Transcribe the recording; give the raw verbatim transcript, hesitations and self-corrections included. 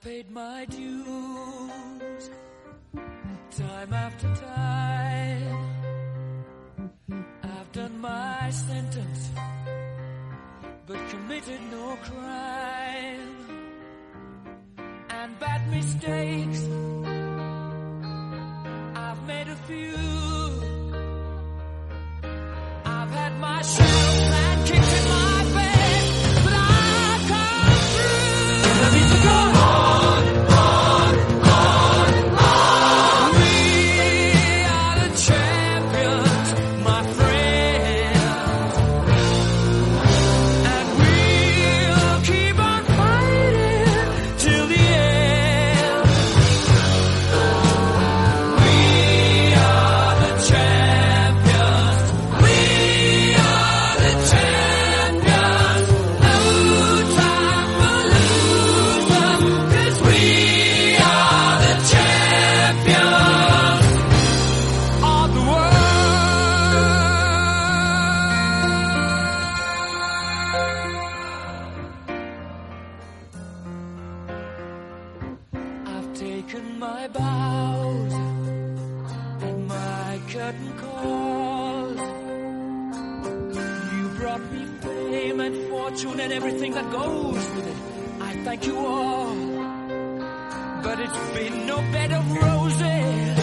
paid my dues, time after time. I've done my sentence, but committed no crime. And bad mistakes, I've made a few. I've had my share of man kicked in my face, but I've come through. Let me go on, on, on, on. We are the champions, my friends, and we'll keep on fighting till the end. We are the champions. We are the champions. No time for losers, 'cause we are the champions of the world. I've taken my bows and my curtain calls. You brought me fame and fortune and everything that goes with it. I thank you all, but it's been no bed of roses.